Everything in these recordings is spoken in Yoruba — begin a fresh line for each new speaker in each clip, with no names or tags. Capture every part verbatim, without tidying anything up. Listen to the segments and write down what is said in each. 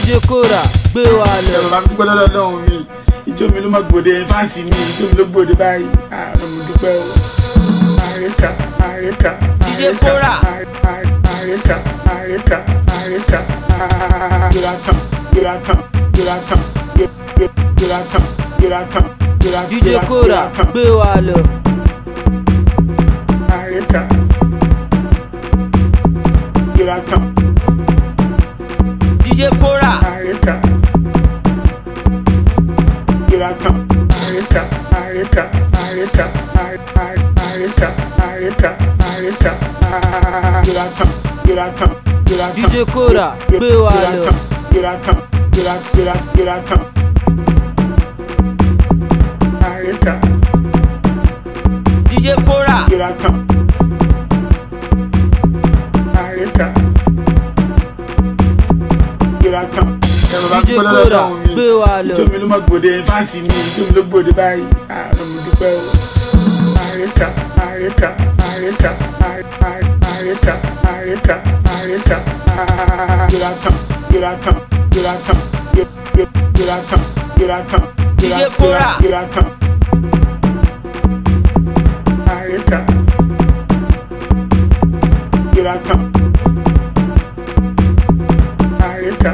D J Kora gbé wa lọ.
Bàbá mi dúpẹ́ lọ́dọ̀ Ọlọ́run mi, ijó mi ló máa gbòde fáǹsì mi, ijó mi ló gbòde báyìí. Àwọn mi dúpẹ́ o. Àríkà àríkà
D J Kora.
àríkà àríkà àríkà gbéra tán gbéra tán gbéra tán gbéra tán gbéra tán gbéra tán.
D J Kora gbé wa lọ.
Àríkà gbéra tán.
D J Kora.
Àríkà gbéra tán. Àríkà àríkà àríkà àríkà àríkà àríkà gbéra tán gbéra tán gbéra tán.
D J Kora gbé wa lọ.
Gbéra tán gbéra gbéra gbéra tán. Àríkà
D J Kora.
gbéra tán. Àríkà gbéra tán.
D J Kora gbé wa lọ.
Ijó mi ló máa gbòde fáǹsì mi, ijó mi ló gbòde báyìí. Àwọn mi dúpẹ́ o. Àríkà àríkà àríkà àríkà àríkà àríkà gbéra tán gbéra tán gbéra tán gbéra tán gbéra tán.
D J Kora.
gbéra tán. Àríkà gbéra tán. Àríkà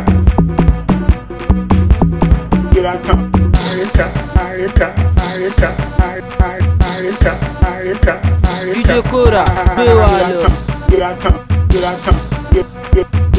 gbéra tán. Àríkà àríkà àríkà àríkà àríkà
D J Kora gbé wa lọ.
gbéra tán gbéra tán.